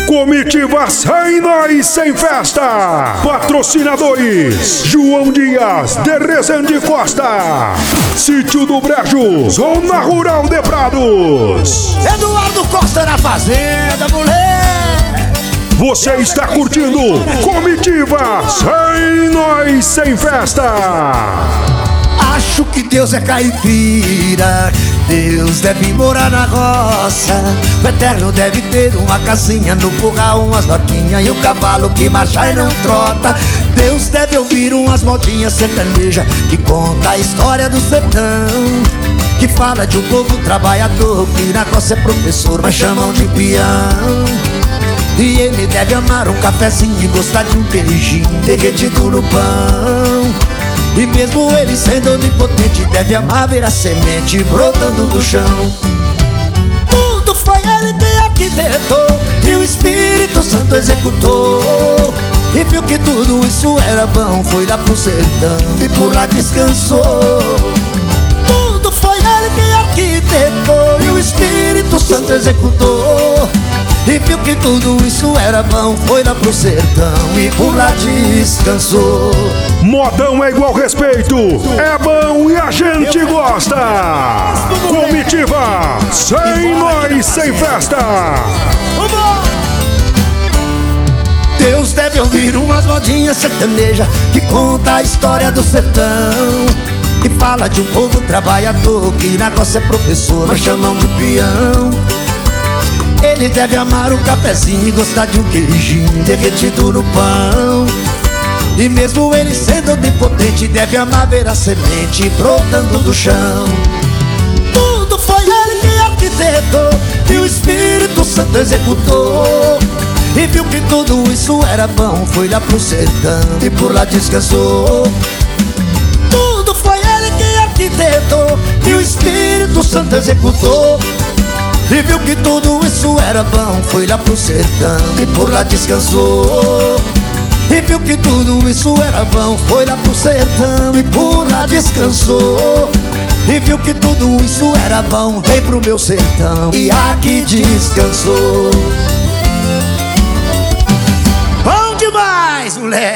Comitiva Sem Nós Sem Festa. Patrocinadores: João Dias de Rezende Costa, Sítio do Brejo, Zona Rural de Prados. Eduardo Costa na fazenda, mulher. Você está curtindo Comitiva Sem Nós Sem Festa. Acho que Deus é caipira, Deus deve morar na roça. O Eterno deve ter uma casinha no curral, umas vaquinhas e um cavalo que marcha e não trota. Deus deve ouvir umas modinhas sertanejas que conta a história do sertão, que fala de um povo trabalhador que na roça é professor, mas chamam de peão. E ele deve amar um cafezinho e gostar de um queijinho derretido no pão. E mesmo ele sendo onipotente, deve amar ver a semente brotando do chão. Tudo foi ele que arquitetou e o Espírito Santo executou. E viu que tudo isso era bom, foi lá pro sertão e por lá descansou. Tudo foi ele que arquitetou e o Espírito Santo executou. E viu que tudo isso era bom, foi lá pro sertão e por lá descansou. Modão é igual respeito, é bom e a gente gosta. Comitiva Sem Nós Sem Festa. Deus deve ouvir umas modinhas sertanejas que conta a história do sertão, que fala de um povo trabalhador que na roça é professor, mas chamam de peão. Ele deve amar um cafezinho e gostar de um queijinho derretido no pão. E mesmo ele sendo onipotente, deve amar ver a semente brotando do chão. Tudo foi ele que arquitetou e o Espírito Santo executou. E viu que tudo isso era bom, foi lá pro sertão e por lá descansou. Tudo foi ele que arquitetou e o Espírito Santo executou. E viu que tudo isso era bom, foi lá pro sertão e por lá descansou. E viu que tudo isso era bom, foi lá pro sertão e por lá descansou. E viu que tudo isso era bom, veio pro meu sertão e aqui descansou. Bom demais, mulher!